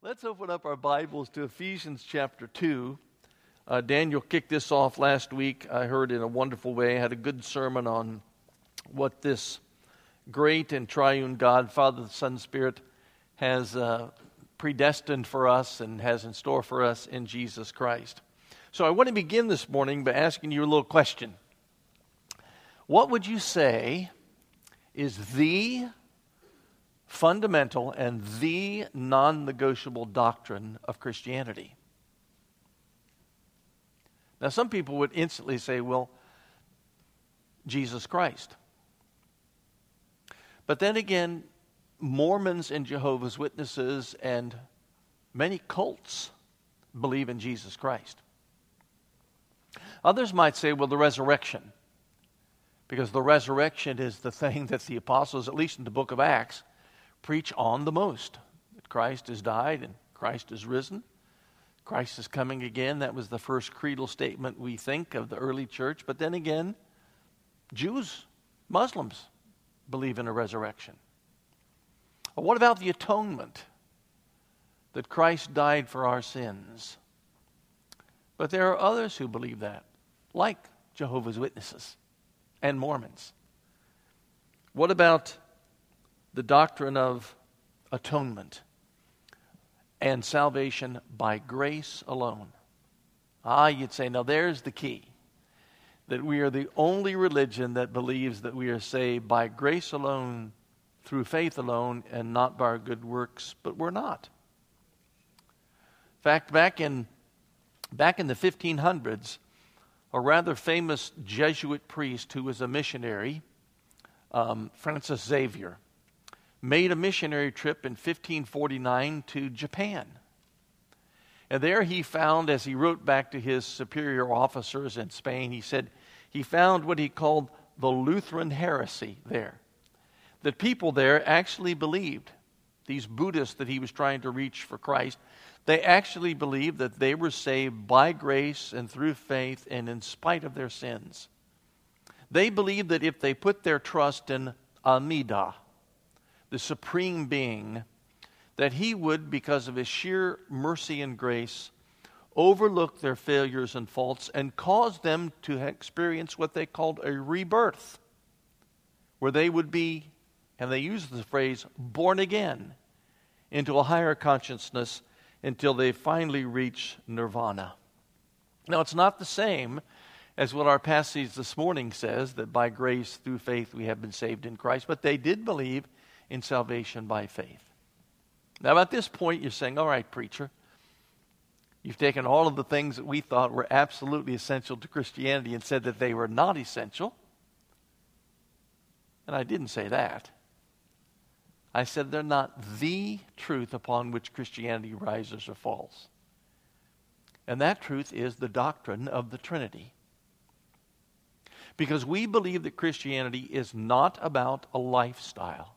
Let's open up our Bibles to Ephesians chapter 2. Daniel kicked this off last week. I heard in a wonderful way. I had a good sermon on what this great and triune God, Father, the Son, Spirit, has predestined for us and has in store for us in Jesus Christ. So I want to begin this morning by asking you a little question. What would you say is the fundamental and the non-negotiable doctrine of Christianity? Now, some people would instantly say, well, Jesus Christ. But then again, Mormons and Jehovah's Witnesses and many cults believe in Jesus Christ. Others might say, well, the resurrection. Because the resurrection is the thing that the apostles, at least in the book of Acts, preach on the most. That Christ has died and Christ has risen. Christ is coming again. That was the first creedal statement we think of the early church. But then again, Jews, Muslims believe in a resurrection. What about the atonement? That Christ died for our sins. But there are others who believe that, like Jehovah's Witnesses and Mormons. What about the doctrine of atonement and salvation by grace alone? You'd say, now there's the key. That we are the only religion that believes that we are saved by grace alone, through faith alone, and not by our good works, but we're not. In fact, back in the 1500s, a rather famous Jesuit priest who was a missionary, Francis Xavier, made a missionary trip in 1549 to Japan. And there he found, as he wrote back to his superior officers in Spain, he said he found what he called the Lutheran heresy there. That people there actually believed, these Buddhists that he was trying to reach for Christ, they actually believed that they were saved by grace and through faith and in spite of their sins. They believed that if they put their trust in Amida, the supreme being, that he would, because of his sheer mercy and grace, overlook their failures and faults and cause them to experience what they called a rebirth, where they would be, and they use the phrase, born again into a higher consciousness until they finally reach nirvana. Now, it's not the same as what our passage this morning says, that by grace through faith we have been saved in Christ, but they did believe in salvation by faith. Now, at this point, you're saying, all right, preacher, you've taken all of the things that we thought were absolutely essential to Christianity and said that they were not essential. And I didn't say that. I said they're not the truth upon which Christianity rises or falls. And that truth is the doctrine of the Trinity. Because we believe that Christianity is not about a lifestyle.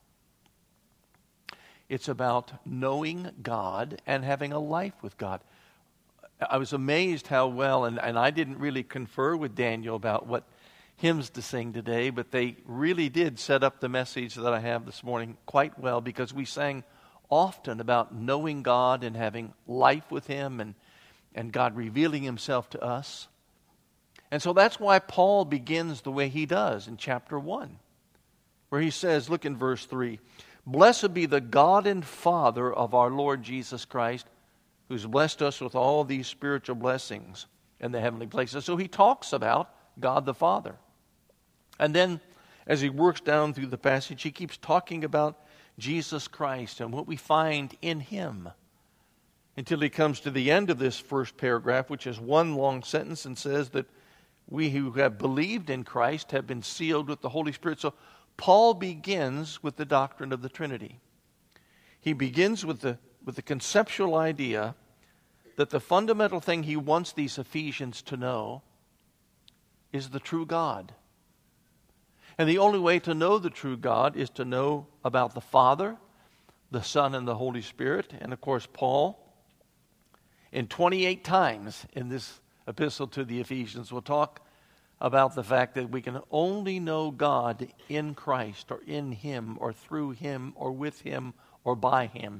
It's about knowing God and having a life with God. I was amazed how well, and I didn't really confer with Daniel about what hymns to sing today, but they really did set up the message that I have this morning quite well, because we sang often about knowing God and having life with Him and God revealing Himself to us. And so that's why Paul begins the way he does in chapter 1, where he says, look in verse 3, "Blessed be the God and Father of our Lord Jesus Christ, who's blessed us with all these spiritual blessings in the heavenly places." So he talks about God the Father. And then, as he works down through the passage, he keeps talking about Jesus Christ and what we find in Him, until he comes to the end of this first paragraph, which is one long sentence, and says that we who have believed in Christ have been sealed with the Holy Spirit. So Paul begins with the doctrine of the Trinity. He begins with the conceptual idea that the fundamental thing he wants these Ephesians to know is the true God. And the only way to know the true God is to know about the Father, the Son, and the Holy Spirit. And of course, Paul, in 28 times in this epistle to the Ephesians, will talk about the fact that we can only know God in Christ, or in Him, or through Him, or with Him, or by Him.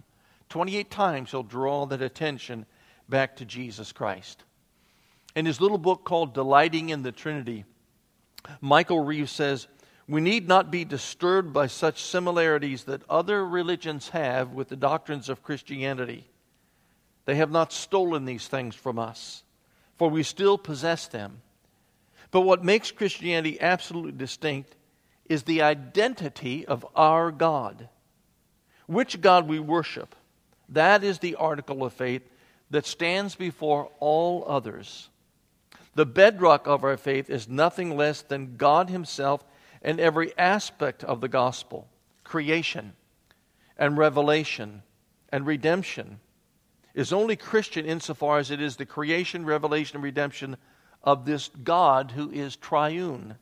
28 times he'll draw that attention back to Jesus Christ. In his little book called Delighting in the Trinity, Michael Reeves says, "We need not be disturbed by such similarities that other religions have with the doctrines of Christianity. They have not stolen these things from us, for we still possess them. But what makes Christianity absolutely distinct is the identity of our God. Which God we worship, that is the article of faith that stands before all others. The bedrock of our faith is nothing less than God Himself and every aspect of the gospel, creation and revelation and redemption, is only Christian insofar as it is the creation, revelation, and redemption of this God who is triune.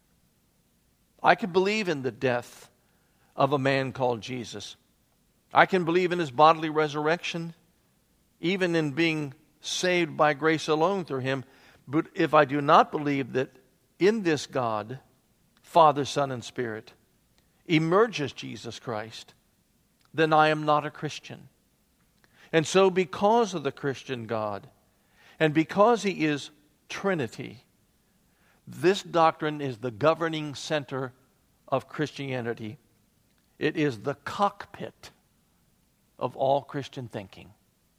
I can believe in the death of a man called Jesus. I can believe in His bodily resurrection, even in being saved by grace alone through Him. But if I do not believe that in this God, Father, Son, and Spirit, emerges Jesus Christ, then I am not a Christian. And so because of the Christian God, and because He is Trinity, this doctrine is the governing center of Christianity. It is the cockpit of all Christian thinking.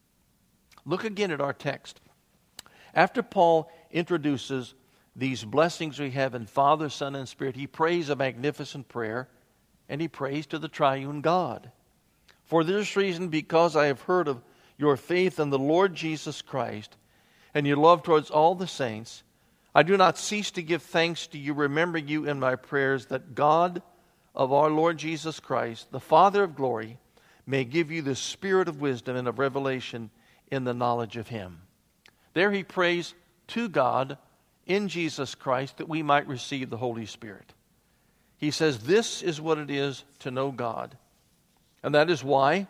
Look again at our text. After Paul introduces these blessings we have in Father, Son, and Spirit, he prays a magnificent prayer, and he prays to the triune God. For this reason, because I have heard of your faith in the Lord Jesus Christ, and your love towards all the saints, I do not cease to give thanks to you, remembering you in my prayers, that God of our Lord Jesus Christ, the Father of glory, may give you the spirit of wisdom and of revelation in the knowledge of Him. There he prays to God in Jesus Christ that we might receive the Holy Spirit. He says this is what it is to know God. And that is why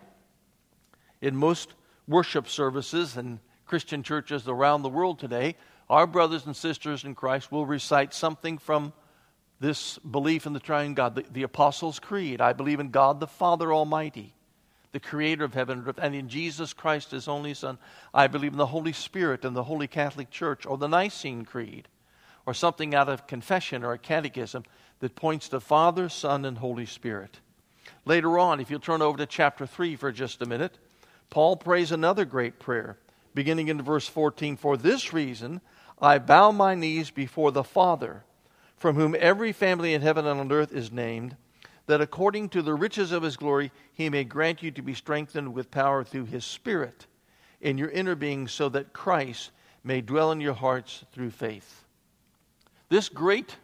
in most worship services and Christian churches around the world today, our brothers and sisters in Christ will recite something from this belief in the triune God. The Apostles' Creed. I believe in God the Father Almighty, the creator of heaven and earth, and in Jesus Christ, His only Son. I believe in the Holy Spirit and the Holy Catholic Church, or the Nicene Creed, or something out of confession or a catechism that points to Father, Son, and Holy Spirit. Later on, if you'll turn over to chapter 3 for just a minute, Paul prays another great prayer, beginning in verse 14. For this reason, I bow my knees before the Father, from whom every family in heaven and on earth is named, that according to the riches of His glory, He may grant you to be strengthened with power through His Spirit in your inner being, so that Christ may dwell in your hearts through faith. This great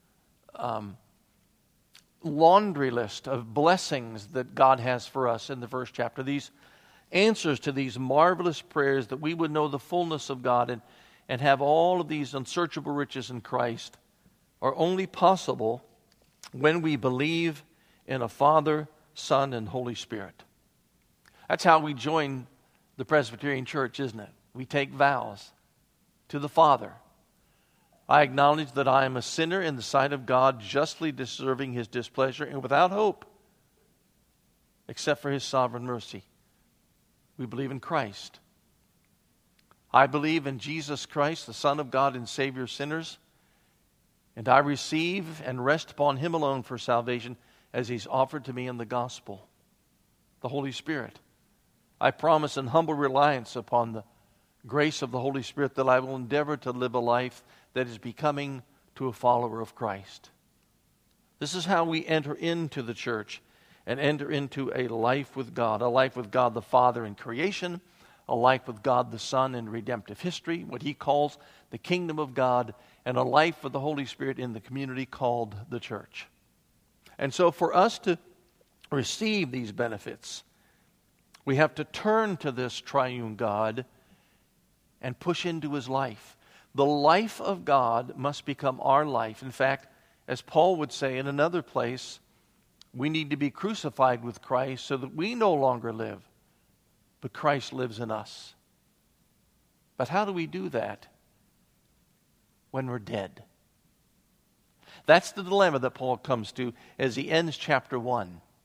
laundry list of blessings that God has for us in the first chapter, these answers to these marvelous prayers that we would know the fullness of God and have all of these unsearchable riches in Christ, are only possible when we believe in a Father, Son, and Holy Spirit. That's how we join the Presbyterian Church, isn't it? We take vows to the Father. I acknowledge that I am a sinner in the sight of God, justly deserving His displeasure and without hope, except for His sovereign mercy. We believe in Christ. I believe in Jesus Christ, the Son of God and Savior of sinners, and I receive and rest upon Him alone for salvation, as He's offered to me in the gospel, the Holy Spirit. I promise in humble reliance upon the grace of the Holy Spirit that I will endeavor to live a life that is becoming to a follower of Christ. This is how we enter into the church and enter into a life with God the Father in creation, a life with God the Son in redemptive history, what He calls the kingdom of God, and a life with the Holy Spirit in the community called the church. And so for us to receive these benefits, we have to turn to this triune God and push into His life. The life of God must become our life. In fact, as Paul would say in another place, we need to be crucified with Christ so that we no longer live, but Christ lives in us. But how do we do that? When we're dead. That's the dilemma that Paul comes to as he ends chapter 1.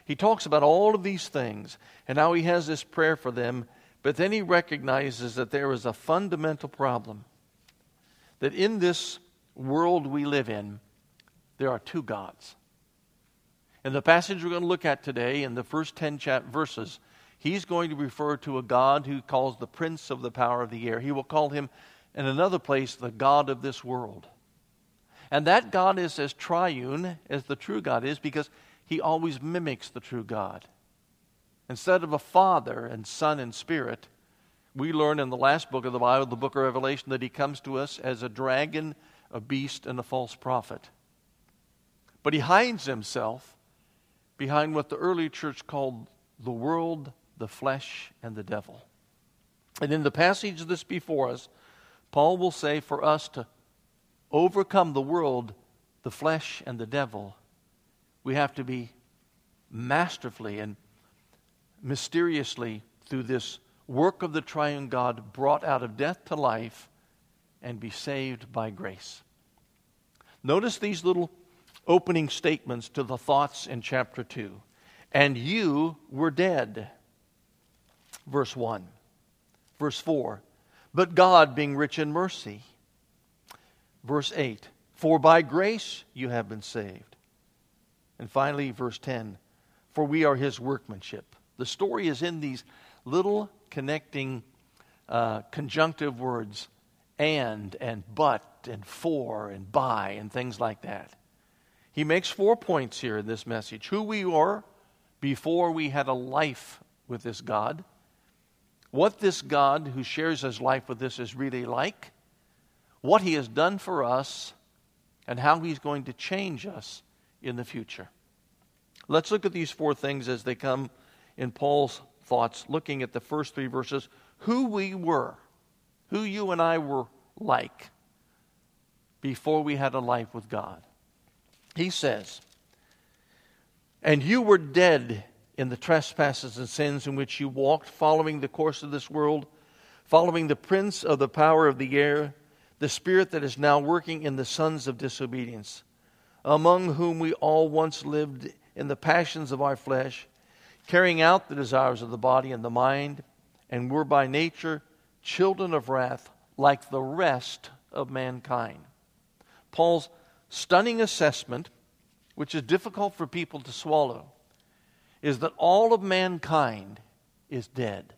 He talks about all of these things and how he has this prayer for them, but then he recognizes that there is a fundamental problem. That in this world we live in, there are two gods. In the passage we're going to look at today, in the first 10 verses, he's going to refer to a God who calls the prince of the power of the air. He will call him, in another place, the God of this world. And that God is as triune as the true God is, because he always mimics the true God. Instead of a Father and Son and Spirit, we learn in the last book of the Bible, the book of Revelation, that he comes to us as a dragon, a beast, and a false prophet. But he hides himself behind what the early church called the world, the flesh, and the devil. And in the passage that's before us, Paul will say for us to overcome the world, the flesh, and the devil, we have to be masterfully and mysteriously, through this work of the triune God, brought out of death to life and be saved by grace. Notice these little opening statements to the thoughts in chapter 2. And you were dead. Verse 1. Verse 4. But God, being rich in mercy. Verse 8. For by grace you have been saved. And finally, verse 10. For we are his workmanship. The story is in these little connecting conjunctive words, and but, and for, and by, and things like that. He makes 4 points here in this message. Who we were before we had a life with this God. What this God who shares his life with us is really like. What he has done for us, and how he's going to change us in the future. Let's look at these 4 things as they come in Paul's thoughts, looking at the first 3 verses. Who we were, who you and I were like before we had a life with God. He says, and you were dead in the trespasses and sins in which you walked, following the course of this world, following the prince of the power of the air, the spirit that is now working in the sons of disobedience, among whom we all once lived in the passions of our flesh, carrying out the desires of the body and the mind, and were by nature children of wrath like the rest of mankind. Paul's stunning assessment, which is difficult for people to swallow, is that all of mankind is dead.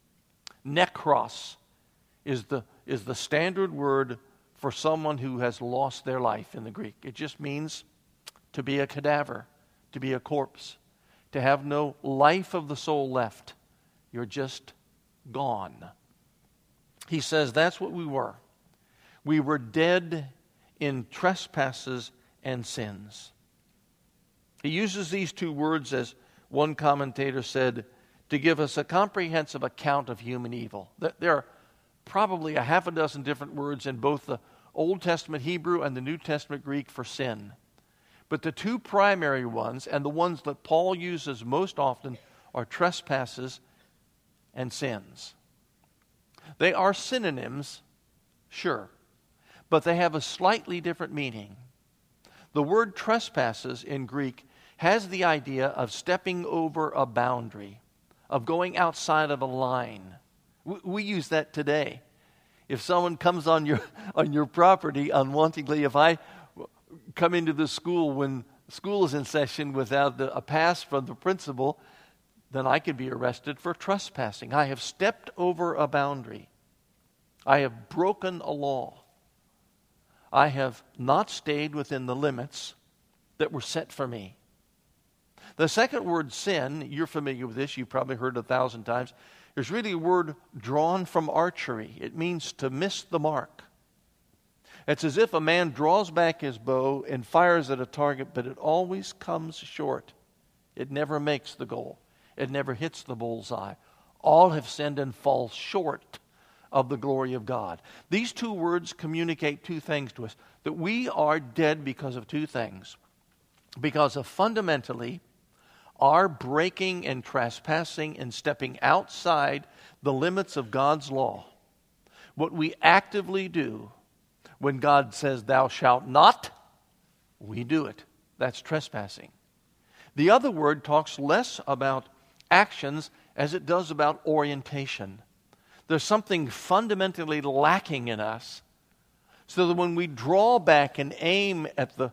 Nekros is the standard word for someone who has lost their life in the Greek. It just means to be a cadaver, to be a corpse, to have no life of the soul left. You're just gone. He says that's what we were. We were dead in trespasses and sins. He uses these 2 words, as one commentator said, to give us a comprehensive account of human evil. There are probably a half a dozen different words in both the Old Testament Hebrew and the New Testament Greek for sin. But the 2 primary ones, and the ones that Paul uses most often, are trespasses and sins. They are synonyms, sure, but they have a slightly different meaning. The word trespasses in Greek has the idea of stepping over a boundary, of going outside of a line. We use that today. If someone comes on your property unwantingly, if I come into the school when school is in session without a pass from the principal, then I could be arrested for trespassing. I have stepped over a boundary. I have broken a law. I have not stayed within the limits that were set for me. The second word, sin, you're familiar with this, you've probably heard it 1,000 times, is really a word drawn from archery. It means to miss the mark. It's as if a man draws back his bow and fires at a target, but it always comes short. It never makes the goal. It never hits the bullseye. All have sinned and fall short of the glory of God. These 2 words communicate 2 things to us. That we are dead because of 2 things. Because of fundamentally our breaking and trespassing and stepping outside the limits of God's law. What we actively do when God says, "Thou shalt not," we do it. That's trespassing. The other word talks less about actions as it does about orientation. There's something fundamentally lacking in us, so that when we draw back and aim at the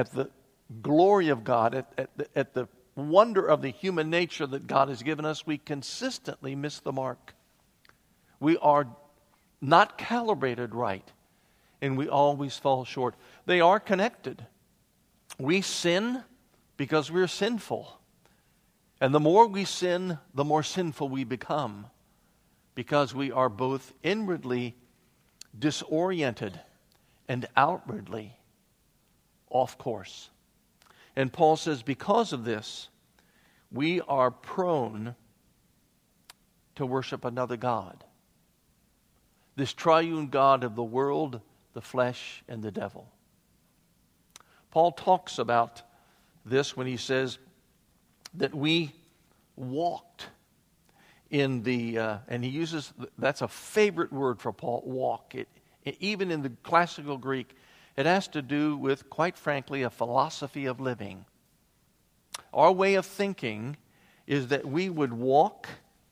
glory of God, at the wonder of the human nature that God has given us, we consistently miss the mark. We are not calibrated right, and we always fall short. They are connected. We sin because we're sinful. And the more we sin, the more sinful we become, because we are both inwardly disoriented and outwardly off course. And Paul says, because of this, we are prone to worship another God. This triune God of the world, the flesh, and the devil. Paul talks about this when he says that we walked in the, and he uses, that's a favorite word for Paul, walk. Even in the classical Greek, it has to do with, quite frankly, a philosophy of living. Our way of thinking is that we would walk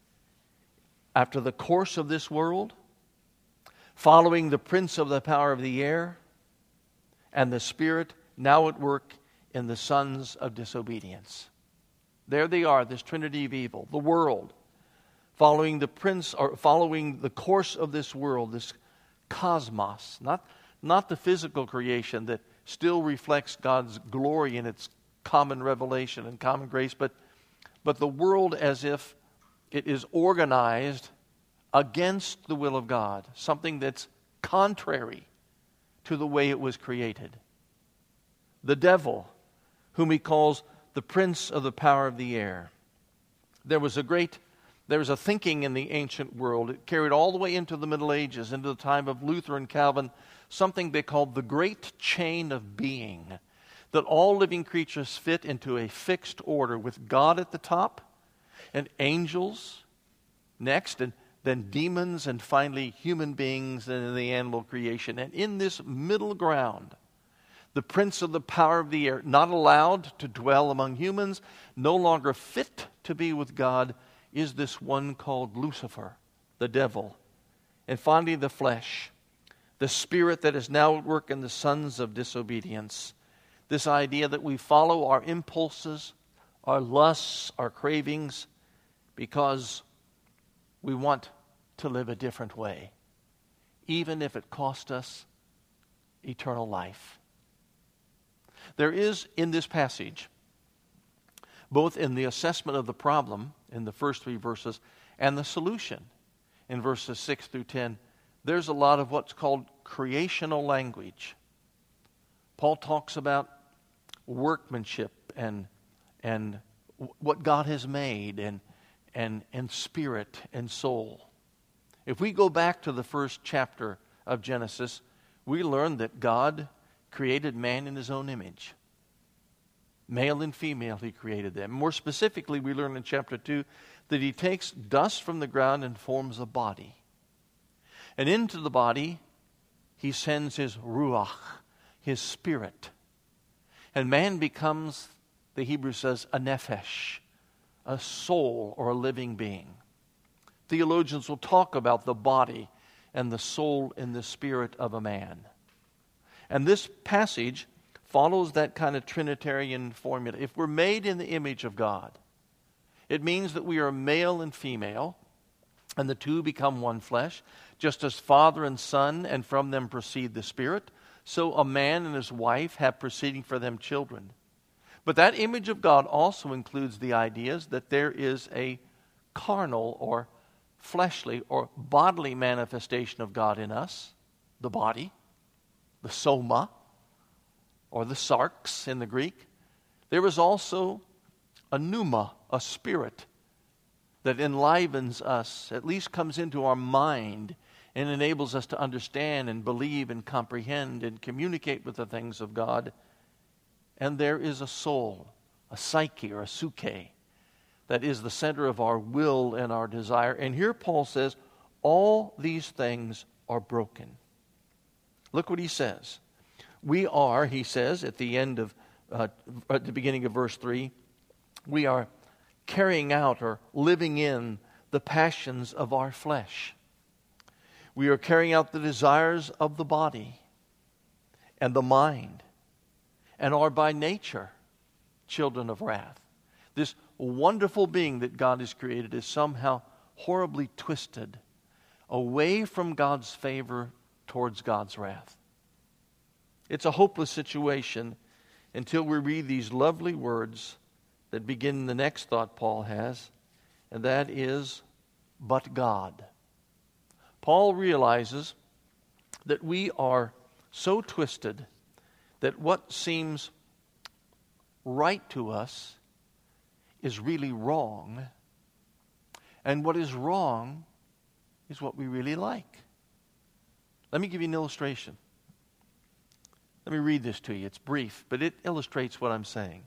after the course of this world, following the prince of the power of the air and the spirit now at work in the sons of disobedience. There they are, this trinity of evil, the world, following the prince, or following the course of this world, this cosmos, not the physical creation that still reflects God's glory in its common revelation and common grace, but the world as if it is organized against the will of God, something that's contrary to the way it was created. The devil, whom he calls the prince of the power of the air. There was a thinking in the ancient world. It carried all the way into the Middle Ages, into the time of Luther and Calvin, something they called the great chain of being, that all living creatures fit into a fixed order with God at the top and angels next, and then demons, and finally human beings, and in the animal creation. And in this middle ground, the prince of the power of the air, not allowed to dwell among humans, no longer fit to be with God, is this one called Lucifer, the devil. And finally the flesh, the spirit that is now at work in the sons of disobedience. This idea that we follow our impulses, our lusts, our cravings, because we want to live a different way, even if it cost us eternal life. There is in this passage, both in the assessment of the problem in the first 3 verses and the solution in verses 6 through 10, there's a lot of what's called creational language. Paul talks about workmanship and what God has made and spirit and soul. If we go back to the first chapter of Genesis, we learn that God created man in his own image. Male and female he created them. More specifically, we learn in chapter 2 that he takes dust from the ground and forms a body. And into the body he sends his ruach, his spirit. And man becomes, the Hebrew says, a nephesh, a soul or a living being. Theologians will talk about the body and the soul and the spirit of a man. And this passage follows that kind of Trinitarian formula. If we're made in the image of God, it means that we are male and female, and the two become one flesh, just as Father and Son, and from them proceed the Spirit, so a man and his wife have proceeding for them children. But that image of God also includes the ideas that there is a carnal or fleshly or bodily manifestation of God in us, the body, the soma, or the sarx in the Greek. There is also a pneuma, a spirit, that enlivens us, at least comes into our mind, and enables us to understand and believe and comprehend and communicate with the things of God. And there is a soul, a psyche or a suke, that is the center of our will and our desire. And here Paul says, all these things are broken. Look what he says. We are, he says at the end of, at the beginning of verse 3, we are carrying out or living in the passions of our flesh. We are carrying out the desires of the body and the mind, and are by nature children of wrath. This wonderful being that God has created is somehow horribly twisted away from God's favor towards God's wrath. It's a hopeless situation until we read these lovely words that begin the next thought Paul has, and that is, but God. Paul realizes that we are so twisted that what seems right to us is really wrong, and what is wrong is what we really like. Let me give you an illustration. Let me read this to you. It's brief, but it illustrates what I'm saying.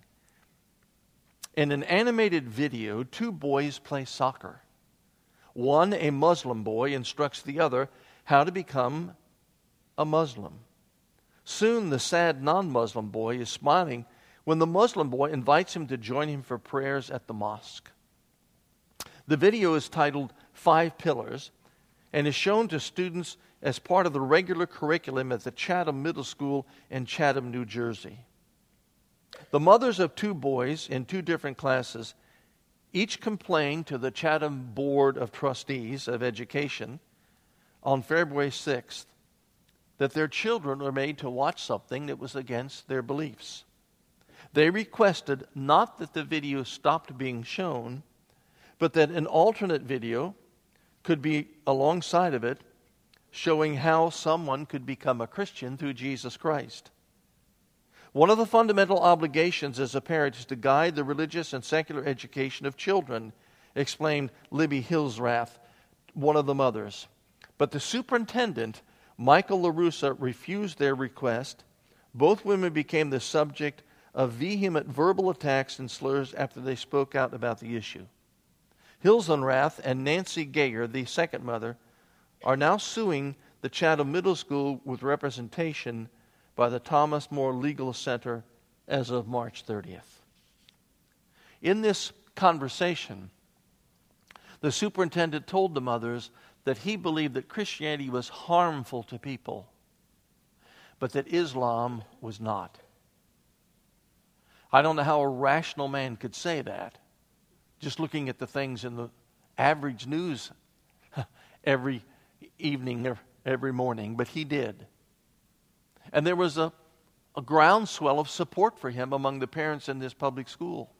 In an animated video, two boys play soccer. One, a Muslim boy, instructs the other how to become a Muslim. Soon the sad non-Muslim boy is smiling when the Muslim boy invites him to join him for prayers at the mosque. The video is titled 5 Pillars and is shown to students as part of the regular curriculum at the Chatham Middle School in Chatham, New Jersey. The mothers of two boys in two different classes each complained to the Chatham Board of Trustees of Education on February 6th that their children were made to watch something that was against their beliefs. They requested not that the video stopped being shown, but that an alternate video could be alongside of it, showing how someone could become a Christian through Jesus Christ. One of the fundamental obligations as a parent is to guide the religious and secular education of children, explained Libby Hillsrath, one of the mothers. But the superintendent, Michael LaRussa, refused their request. Both women became the subject of vehement verbal attacks and slurs after they spoke out about the issue. Hillsrath and Nancy Gayer, the second mother, are now suing the Chatham Middle School with representation by the Thomas More Legal Center as of March 30th. In this conversation, the superintendent told the mothers that he believed that Christianity was harmful to people, but that Islam was not. I don't know how a rational man could say that, just looking at the things in the average news every evening or every morning, but he did. And there was a groundswell of support for him among the parents in this public school.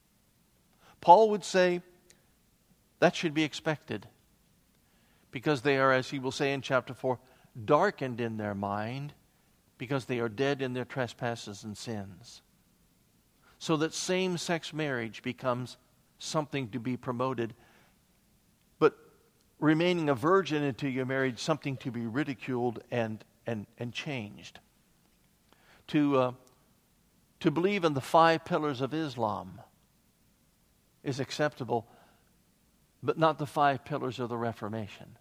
Paul would say that should be expected because they are, as he will say in chapter 4, darkened in their mind because they are dead in their trespasses and sins. So that same-sex marriage becomes something to be promoted, but remaining a virgin until you're married, something to be ridiculed and changed. To believe in the 5 pillars of Islam is acceptable, but not the 5 pillars of the Reformation.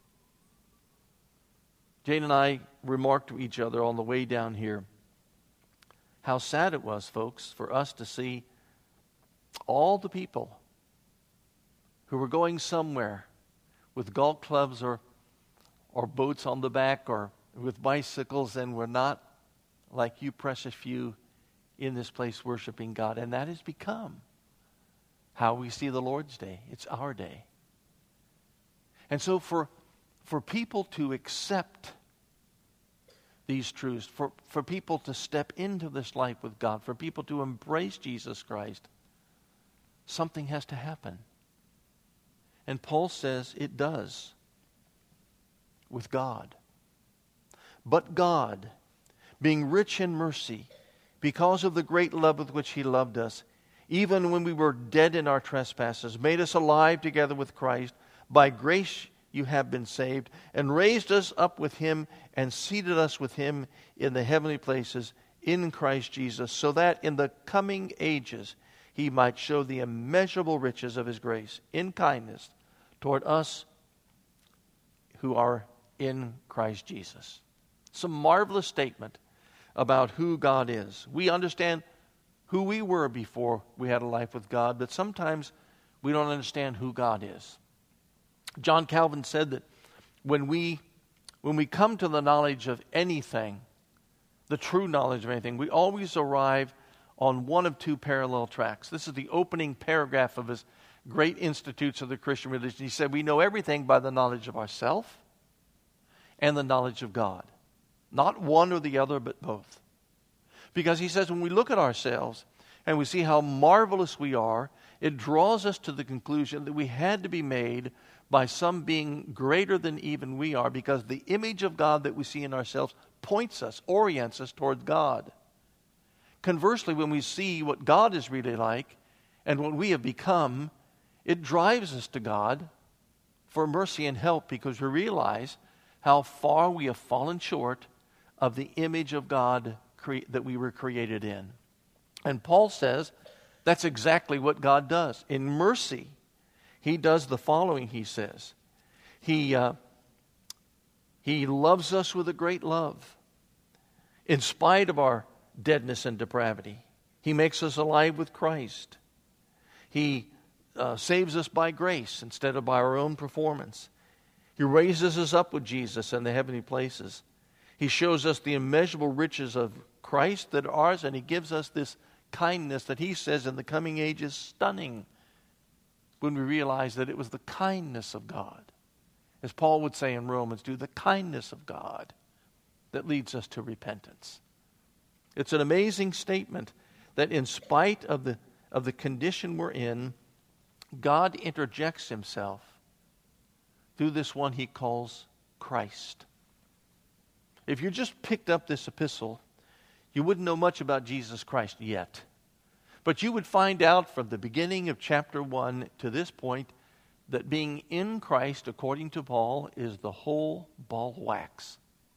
Jane and I remarked to each other on the way down here how sad it was, folks, for us to see all the people who were going somewhere with golf clubs or boats on the back or with bicycles and were not like you precious few in this place worshiping God. And that has become how we see the Lord's Day. It's our day. And so for people to accept these truths, for people to step into this life with God, for people to embrace Jesus Christ, something has to happen. And Paul says it does with God. But God, being rich in mercy, because of the great love with which he loved us, even when we were dead in our trespasses, made us alive together with Christ. By grace you have been saved, and raised us up with him, and seated us with him in the heavenly places in Christ Jesus, so that in the coming ages he might show the immeasurable riches of his grace in kindness toward us who are in Christ Jesus. It's a marvelous statement about who God is. We understand who we were before we had a life with God, but sometimes we don't understand who God is. John Calvin said that when we come to the knowledge of anything, the true knowledge of anything, we always arrive on one of two parallel tracks. This is the opening paragraph of his great Institutes of the Christian Religion. He said, we know everything by the knowledge of ourselves and the knowledge of God. Not one or the other, but both. Because he says when we look at ourselves and we see how marvelous we are, it draws us to the conclusion that we had to be made by some being greater than even we are, because the image of God that we see in ourselves points us, orients us towards God. Conversely, when we see what God is really like and what we have become, it drives us to God for mercy and help, because we realize how far we have fallen short of the image of God that we were created in. And Paul says that's exactly what God does. In mercy, He does the following, he says. He loves us with a great love. In spite of our deadness and depravity, He makes us alive with Christ. He saves us by grace instead of by our own performance. He raises us up with Jesus in the heavenly places. He shows us the immeasurable riches of Christ that are ours, and He gives us this kindness that He says in the coming age is stunning when we realize that it was the kindness of God, as Paul would say in Romans, the kindness of God that leads us to repentance. It's an amazing statement that in spite of the condition we're in, God interjects Himself through this one He calls Christ. If you just picked up this epistle, you wouldn't know much about Jesus Christ yet. But you would find out from the beginning of chapter 1 to this point that being in Christ, according to Paul, is the whole ball of wax.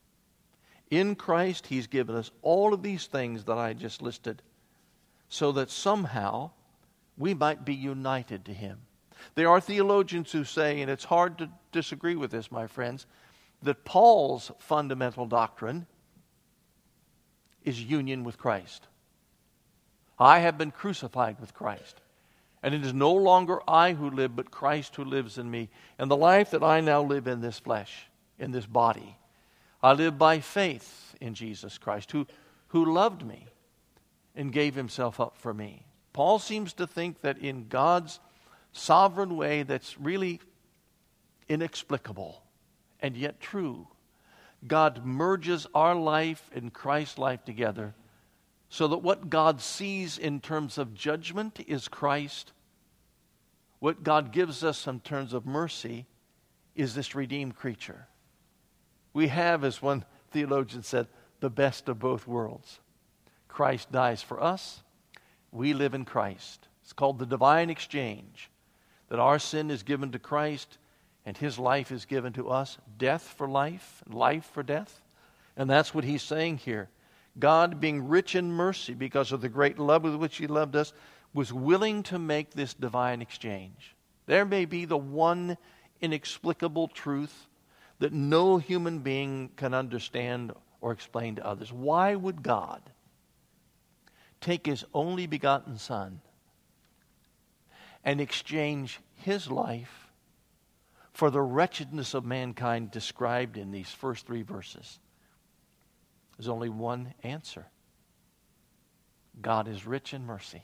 In Christ, He's given us all of these things that I just listed so that somehow we might be united to Him. There are theologians who say, and it's hard to disagree with this, my friends, that Paul's fundamental doctrine is union with Christ. I have been crucified with Christ, and it is no longer I who live, but Christ who lives in me. And the life that I now live in this flesh, in this body, I live by faith in Jesus Christ, who loved me and gave Himself up for me. Paul seems to think that in God's sovereign way that's really inexplicable and yet true, God merges our life and Christ's life together so that what God sees in terms of judgment is Christ. What God gives us in terms of mercy is this redeemed creature. We have, as one theologian said, the best of both worlds. Christ dies for us. We live in Christ. It's called the divine exchange, that our sin is given to Christ and His life is given to us. Death for life, life for death. And that's what he's saying here. God, being rich in mercy because of the great love with which He loved us, was willing to make this divine exchange. There may be the one inexplicable truth that no human being can understand or explain to others. Why would God take His only begotten Son and exchange His life for the wretchedness of mankind described in these first 3 verses? There's only one answer. God is rich in mercy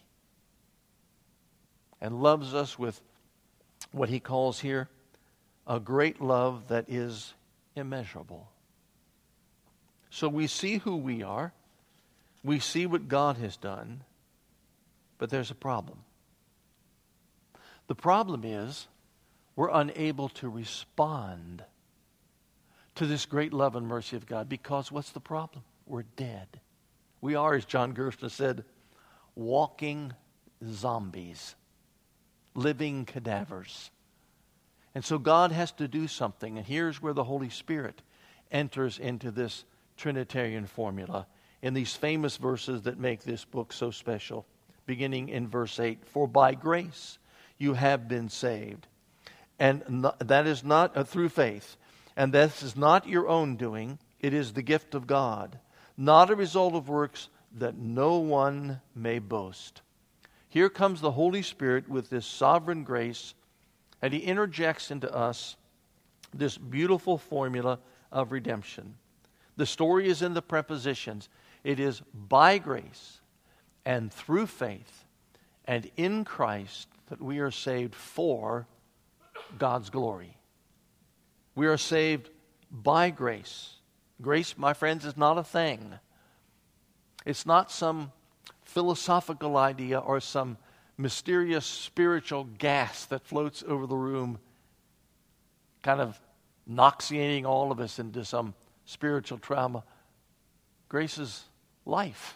and loves us with what He calls here a great love that is immeasurable. So we see who we are. We see what God has done. But there's a problem. The problem is we're unable to respond to this great love and mercy of God, because what's the problem? We're dead. We are, as John Gerstner said, walking zombies, living cadavers. And so God has to do something, and here's where the Holy Spirit enters into this Trinitarian formula in these famous verses that make this book so special, beginning in verse 8. For by grace you have been saved, and that is not through faith. And this is not your own doing. It is the gift of God, not a result of works, that no one may boast. Here comes the Holy Spirit with this sovereign grace, and He interjects into us this beautiful formula of redemption. The story is in the prepositions. It is by grace and through faith and in Christ that we are saved for God's glory. We are saved by grace. Grace, my friends, is not a thing. It's not some philosophical idea or some mysterious spiritual gas that floats over the room, kind of noxiating all of us into some spiritual trauma. Grace is life.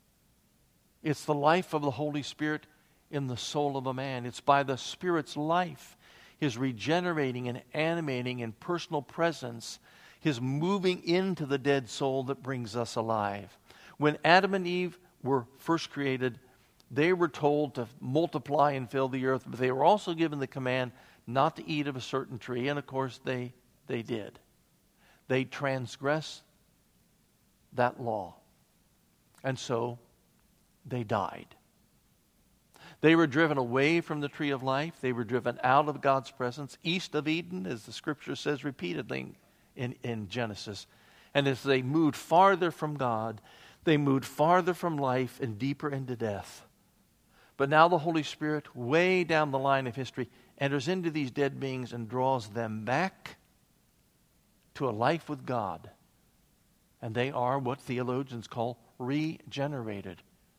It's the life of the Holy Spirit in the soul of a man. It's by the Spirit's life, His regenerating and animating and personal presence, His moving into the dead soul that brings us alive. When Adam and Eve were first created, they were told to multiply and fill the earth, but they were also given the command not to eat of a certain tree, and of course they did. They transgressed that law, and so they died. They were driven away from the tree of life. They were driven out of God's presence, east of Eden, as the Scripture says repeatedly in Genesis. And as they moved farther from God, they moved farther from life and deeper into death. But now the Holy Spirit, way down the line of history, enters into these dead beings and draws them back to a life with God. And they are what theologians call regenerated.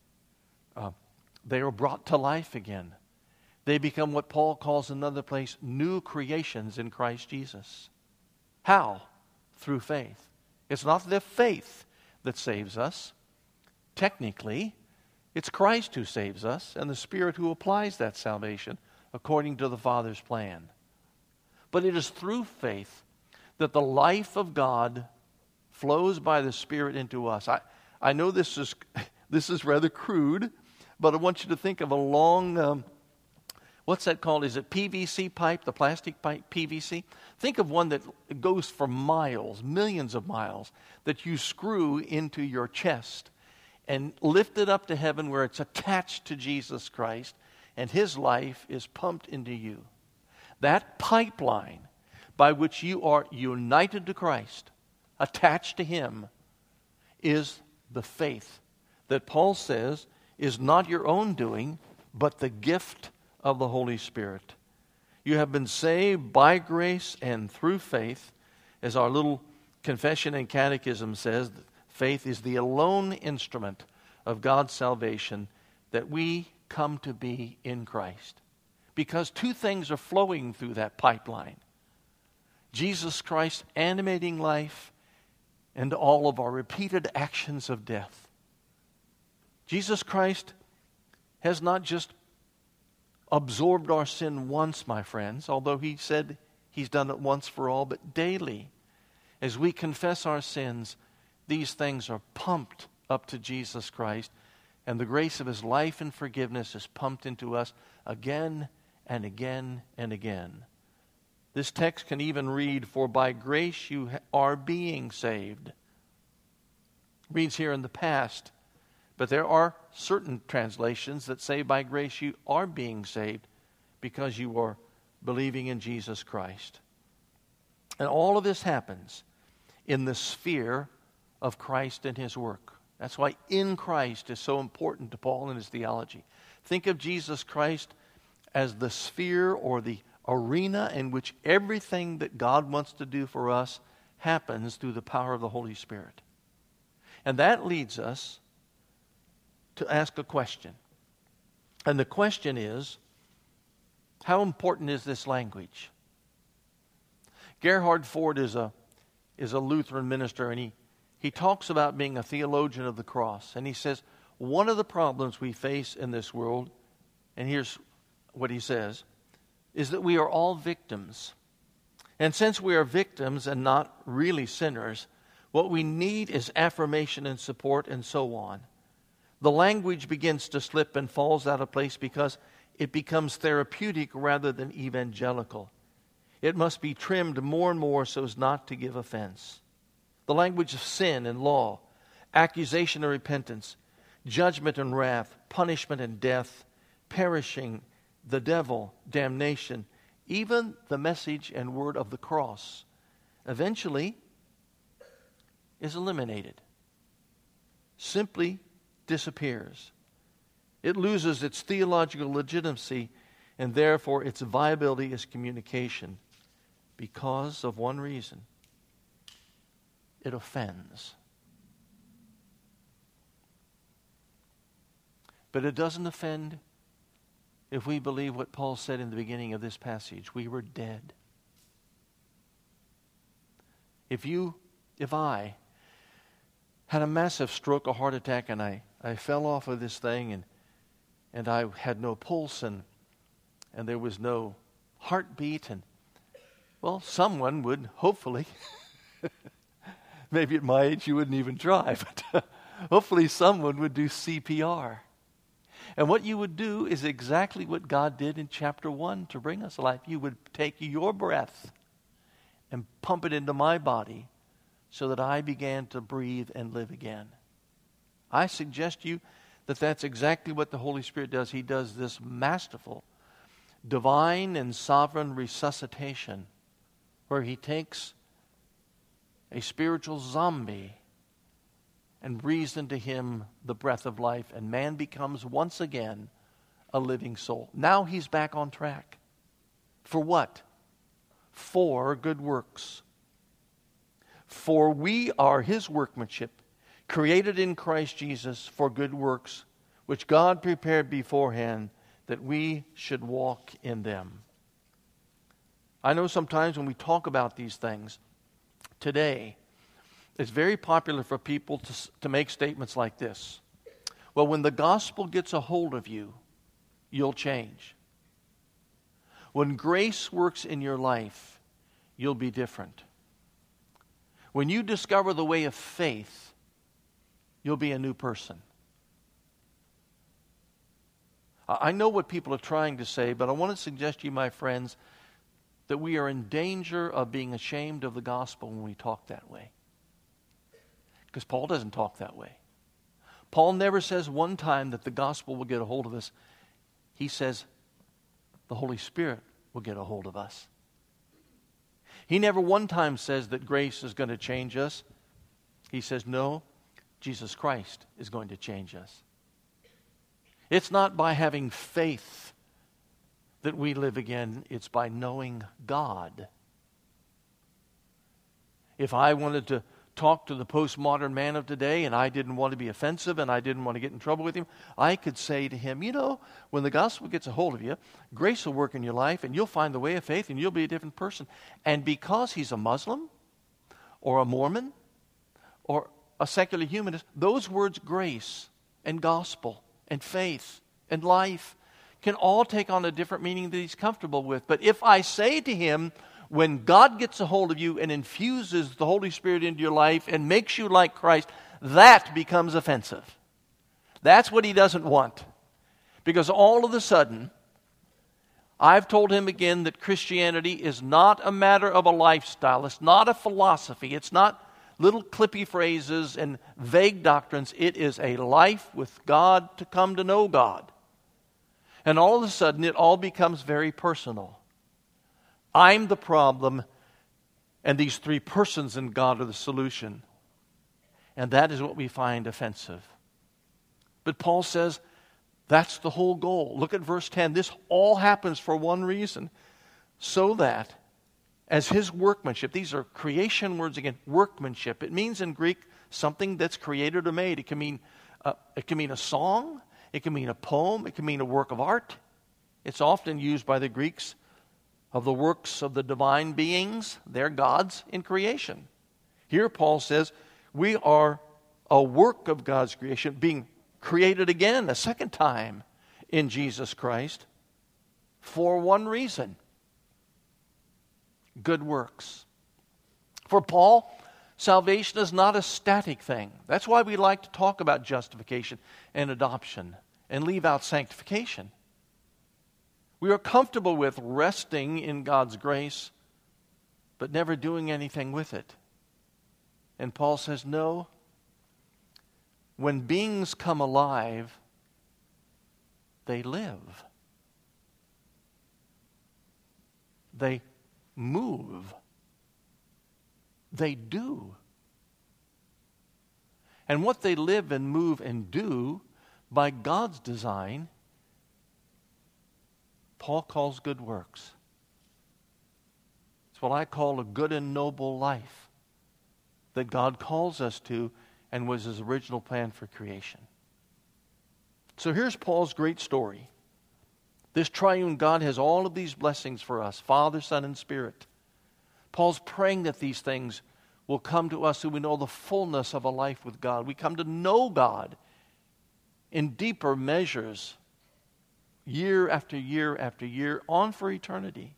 They are brought to life again. They become what Paul calls in another place, new creations in Christ Jesus. How? Through faith. It's not the faith that saves us. Technically, it's Christ who saves us and the Spirit who applies that salvation according to the Father's plan. But it is through faith that the life of God flows by the Spirit into us. I know this is rather crude, but I want you to think of a long, what's that called? Is it PVC pipe, the plastic pipe, PVC? Think of one that goes for miles, millions of miles, that you screw into your chest and lift it up to heaven where it's attached to Jesus Christ, and His life is pumped into you. That pipeline by which you are united to Christ, attached to Him, is the faith that Paul says is not your own doing, but the gift of the Holy Spirit. You have been saved by grace and through faith. As our little confession and catechism says, faith is the alone instrument of God's salvation, that we come to be in Christ. Because two things are flowing through that pipeline. Jesus Christ animating life and all of our repeated actions of death. Jesus Christ has not just absorbed our sin once, my friends, although He said He's done it once for all, but daily. As we confess our sins, these things are pumped up to Jesus Christ, and the grace of His life and forgiveness is pumped into us again and again and again. This text can even read, "For by grace you are being saved." Reads here in the past, but there are certain translations that say, "By grace you are being saved because you are believing in Jesus Christ." And all of this happens in the sphere of Christ and His work. That's why in Christ is so important to Paul and his theology. Think of Jesus Christ as the sphere or the arena in which everything that God wants to do for us happens through the power of the Holy Spirit. And that leads us to ask a question. And the question is, how important is this language? Gerhard Ford is a Lutheran minister, and he talks about being a theologian of the cross. And he says, one of the problems we face in this world, and here's what he says, is that we are all victims. And since we are victims and not really sinners, what we need is affirmation and support and so on. The language begins to slip and falls out of place because it becomes therapeutic rather than evangelical. It must be trimmed more and more so as not to give offense. The language of sin and law, accusation and repentance, judgment and wrath, punishment and death, perishing, the devil, damnation, even the message and word of the cross eventually is eliminated. Simply disappears. It loses its theological legitimacy and therefore its viability as communication because of one reason. It offends. But it doesn't offend if we believe what Paul said in the beginning of this passage. We were dead. If I had a massive stroke, a heart attack, and I fell off of this thing and I had no pulse and there was no heartbeat, and well, someone would hopefully, maybe at my age you wouldn't even try, but hopefully someone would do CPR. And what you would do is exactly what God did in chapter 1 to bring us life. You would take your breath and pump it into my body so that I began to breathe and live again. I suggest to you that that's exactly what the Holy Spirit does. He does this masterful, divine and sovereign resuscitation where He takes a spiritual zombie and breathes into him the breath of life, and man becomes once again a living soul. Now he's back on track. For what? For good works. For we are His workmanship, created in Christ Jesus for good works, which God prepared beforehand that we should walk in them. I know sometimes when we talk about these things today, it's very popular for people to make statements like this. Well, when the gospel gets a hold of you, you'll change. When grace works in your life, you'll be different. When you discover the way of faith, you'll be a new person. I know what people are trying to say, but I want to suggest to you, my friends, that we are in danger of being ashamed of the gospel when we talk that way. Because Paul doesn't talk that way. Paul never says one time that the gospel will get a hold of us. He says the Holy Spirit will get a hold of us. He never one time says that grace is going to change us. He says, no, Jesus Christ is going to change us. It's not by having faith that we live again. It's by knowing God. If I wanted to talk to the postmodern man of today and I didn't want to be offensive and I didn't want to get in trouble with him, I could say to him, you know, when the gospel gets a hold of you, grace will work in your life and you'll find the way of faith and you'll be a different person. And because he's a Muslim or a Mormon or a secular humanist, those words grace and gospel and faith and life can all take on a different meaning that he's comfortable with. But if I say to him, when God gets a hold of you and infuses the Holy Spirit into your life and makes you like Christ, that becomes offensive. That's what he doesn't want. Because all of a sudden, I've told him again that Christianity is not a matter of a lifestyle. It's not a philosophy. It's not little clippy phrases and vague doctrines. It is a life with God to come to know God. And all of a sudden, it all becomes very personal. I'm the problem, and these three persons in God are the solution. And that is what we find offensive. But Paul says that's the whole goal. Look at verse 10. This all happens for one reason, so that as His workmanship, these are creation words again, workmanship. It means in Greek something that's created or made. It can mean a song, it can mean a poem, it can mean a work of art. It's often used by the Greeks of the works of the divine beings. They're gods in creation. Here Paul says we are a work of God's creation, being created again a second time in Jesus Christ for one reason: good works. For Paul, salvation is not a static thing. That's why we like to talk about justification and adoption and leave out sanctification. We are comfortable with resting in God's grace, but never doing anything with it. And Paul says, no, when beings come alive, they live. They move. They do. And what they live and move and do, by God's design, Paul calls good works. It's what I call a good and noble life that God calls us to and was His original plan for creation. So here's Paul's great story. This triune God has all of these blessings for us, Father, Son, and Spirit. Paul's praying that these things will come to us so we know the fullness of a life with God. We come to know God in deeper measures, year after year after year, on for eternity.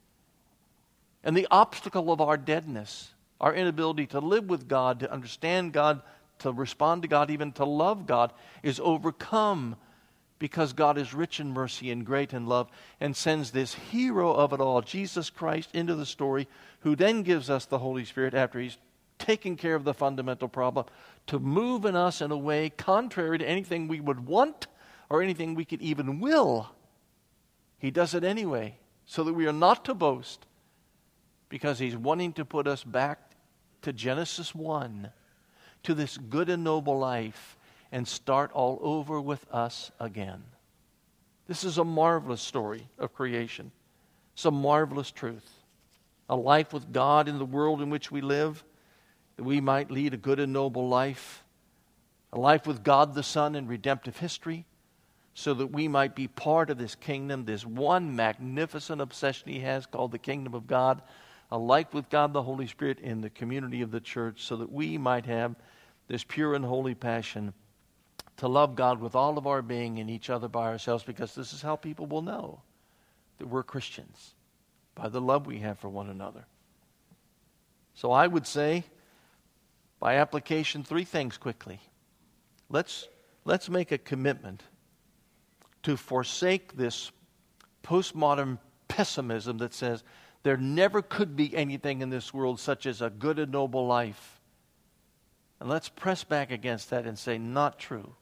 And the obstacle of our deadness, our inability to live with God, to understand God, to respond to God, even to love God, is overcome because God is rich in mercy and great in love and sends this hero of it all, Jesus Christ, into the story, who then gives us the Holy Spirit after He's taken care of the fundamental problem, to move in us in a way contrary to anything we would want or anything we could even will. He does it anyway, so that we are not to boast, because He's wanting to put us back to Genesis 1, to this good and noble life, and start all over with us again. This is a marvelous story of creation. It's a marvelous truth. A life with God in the world in which we live, that we might lead a good and noble life. A life with God the Son in redemptive history, so that we might be part of this kingdom, this one magnificent obsession He has called the kingdom of God. A life with God the Holy Spirit in the community of the church, so that we might have this pure and holy passion to love God with all of our being and each other by ourselves, because this is how people will know that we're Christians, by the love we have for one another. So I would say, by application, 3 things quickly. Let's make a commitment to forsake this postmodern pessimism that says there never could be anything in this world such as a good and noble life. And let's press back against that and say, not true.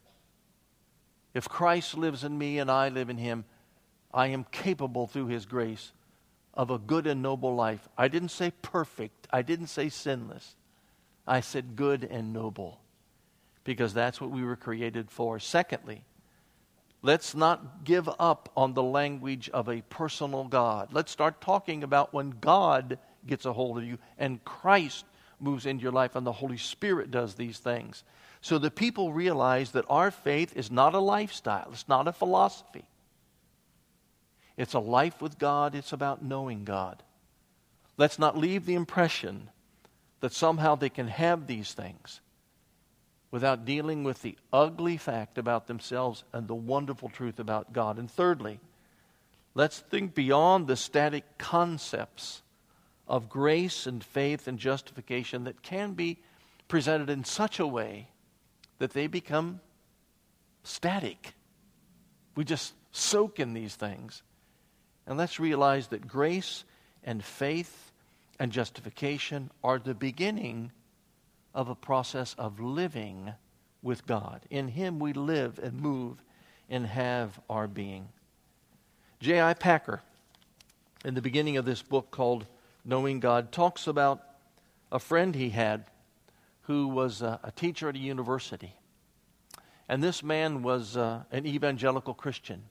If Christ lives in me and I live in Him, I am capable through His grace of a good and noble life. I didn't say perfect. I didn't say sinless. I said good and noble, because that's what we were created for. Secondly, let's not give up on the language of a personal God. Let's start talking about when God gets a hold of you and Christ moves into your life and the Holy Spirit does these things. So that people realize that our faith is not a lifestyle. It's not a philosophy. It's a life with God. It's about knowing God. Let's not leave the impression that somehow they can have these things without dealing with the ugly fact about themselves and the wonderful truth about God. And thirdly, let's think beyond the static concepts of grace and faith and justification that can be presented in such a way that they become static. We just soak in these things. And let's realize that grace and faith and justification are the beginning of a process of living with God. In Him we live and move and have our being. J.I. Packer, in the beginning of this book called Knowing God, talks about a friend he had who was a teacher at a university. And this man was an evangelical Christian.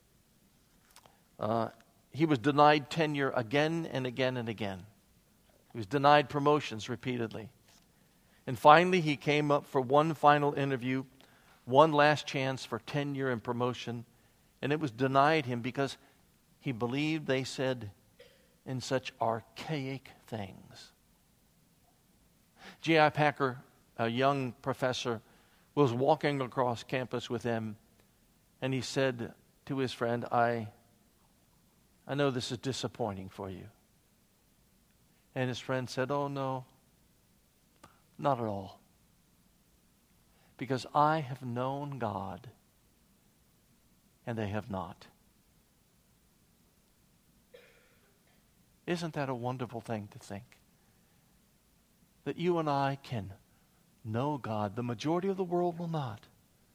He was denied tenure again and again and again. He was denied promotions repeatedly. And finally, he came up for one final interview, one last chance for tenure and promotion, and it was denied him because he believed they said in such archaic things. J.I. Packer, a young professor, was walking across campus with him, and he said to his friend, I know this is disappointing for you. And his friend said, oh no, not at all. Because I have known God, and they have not. Isn't that a wonderful thing to think? That you and I can know God. The majority of the world will not.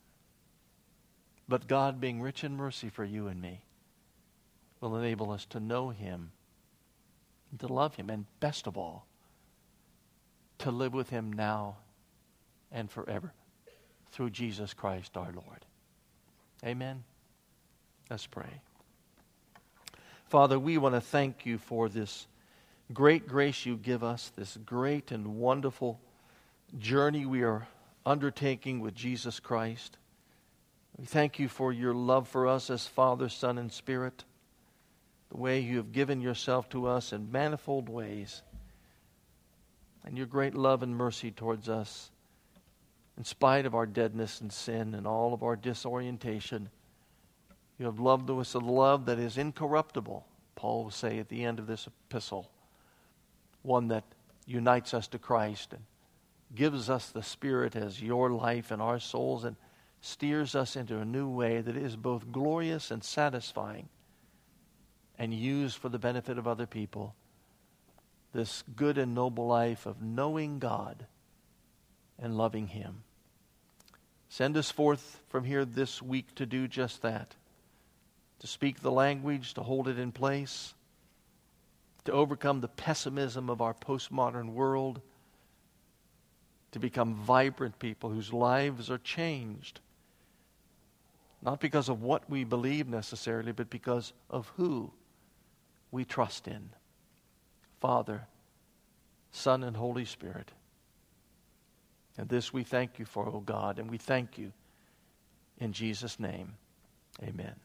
But God, being rich in mercy for you and me, will enable us to know Him, and to love Him, and best of all, to live with Him now and forever through Jesus Christ our Lord. Amen. Let's pray. Father, we want to thank you for this great grace you give us, this great and wonderful journey we are undertaking with Jesus Christ. We thank you for your love for us as Father, Son, and Spirit, the way you have given yourself to us in manifold ways, and your great love and mercy towards us. In spite of our deadness and sin and all of our disorientation, you have loved us with a love that is incorruptible, Paul will say at the end of this epistle, one that unites us to Christ and gives us the Spirit as your life in our souls and steers us into a new way that is both glorious and satisfying and used for the benefit of other people. This good and noble life of knowing God and loving Him. Send us forth from here this week to do just that. To speak the language, to hold it in place, to overcome the pessimism of our postmodern world, to become vibrant people whose lives are changed, not because of what we believe necessarily, but because of who we trust in. Father, Son, and Holy Spirit. And this we thank you for, O God, and we thank you in Jesus' name. Amen.